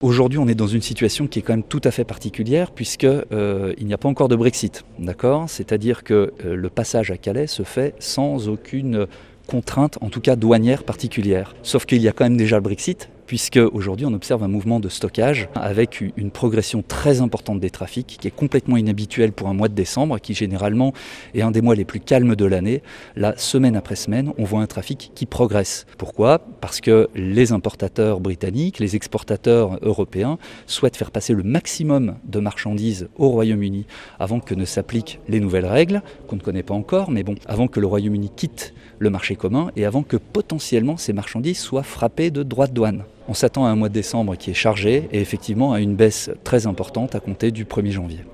Aujourd'hui, on est dans une situation qui est quand même tout à fait particulière puisque il n'y a pas encore de Brexit, d'accord ? C'est-à-dire que le passage à Calais se fait sans aucune contrainte, en tout cas douanière particulière. Sauf qu'il y a quand même déjà le Brexit, puisque aujourd'hui on observe un mouvement de stockage avec une progression très importante des trafics qui est complètement inhabituelle pour un mois de décembre, qui généralement est un des mois les plus calmes de l'année. Là, semaine après semaine, on voit un trafic qui progresse. Pourquoi ? Parce que les importateurs britanniques, les exportateurs européens souhaitent faire passer le maximum de marchandises au Royaume-Uni avant que ne s'appliquent les nouvelles règles, qu'on ne connaît pas encore, mais bon, avant que le Royaume-Uni quitte le marché commun et avant que potentiellement ces marchandises soient frappées de droits de douane. On s'attend à un mois de décembre qui est chargé et effectivement à une baisse très importante à compter du 1er janvier.